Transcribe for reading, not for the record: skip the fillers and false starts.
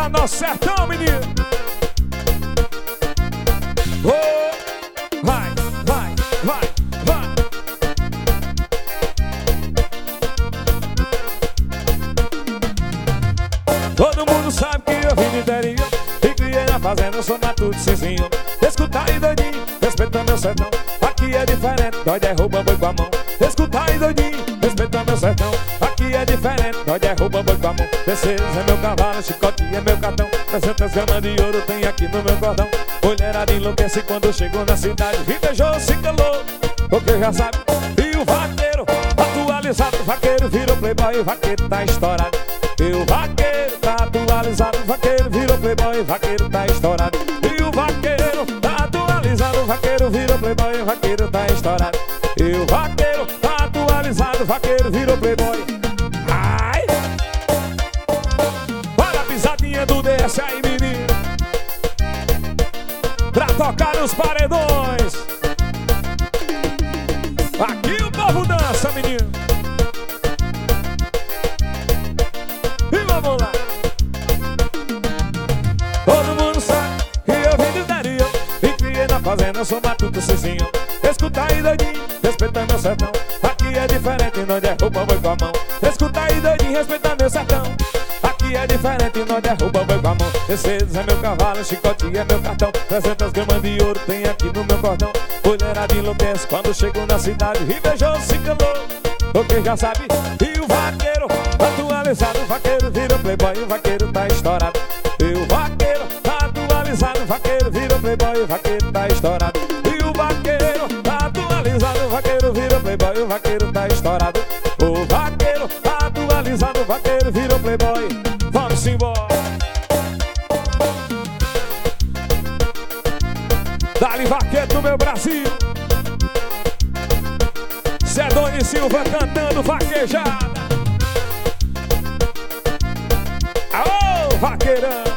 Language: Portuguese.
Pra nosso sertão, menino. Oh, vai, vai, vai, vai. Todo mundo sabe que eu vim do interior e criei na fazenda, eu sou matuto cizinho. Escuta aí, doidinho, respeita meu sertão. Aqui é diferente, nós derruba boi com a mão. Escuta aí, doidinho, respeita meu sertão. Aqui é diferente, nós derruba boi com a mão. Terceiros é meu cavalo, chicote é meu cartão. 300 gramas de ouro tem aqui no meu cordão. Mulherada enlouquece quando chegou na cidade. E beijou, se calou, porque já sabe. E o vaqueiro, atualizado, o vaqueiro virou playboy, o vaqueiro tá estourado. E o vaqueiro tá atualizado, o vaqueiro virou playboy, o vaqueiro tá estourado. E o vaqueiro tá atualizado, o vaqueiro virou playboy, o vaqueiro tá estourado. E o vaqueiro tá atualizado, o vaqueiro virou playboy. Ai! Olha a pisadinha do DS aí, menino, pra tocar os paredões. Aqui o povo dança, menino. E vamos lá. Todo mundo sabe que eu vim do interior e criei na fazenda, eu sou matuto cizinho. Escuta aí, doidinho, respeita meu sertão. Aqui é diferente, nós derruba boi com a mão. Escuta aí, doidinho, respeita meu sertão. Aqui é diferente, nós derruba boi com a mão. Mercedes é meu cavalo, chicote é meu cartão. 300 gramas de ouro tem aqui no meu cordão. Mulherada enlouquece quando chegou na cidade. E beijou, se calou, porque já sabe. E o vaqueiro atualizado, o vaqueiro virou playboy, o vaqueiro tá estourado. E o vaqueiro atualizado, o vaqueiro virou playboy, o vaqueiro tá estourado. E o vaqueiro atualizado, o vaqueiro virou playboy, o vaqueiro tá estourado. O vaqueiro atualizado, o vaqueiro virou playboy. Vamos embora. Dali vaqueiro do meu Brasil. Cedone Silva cantando vaquejada. Aô, vaqueirão!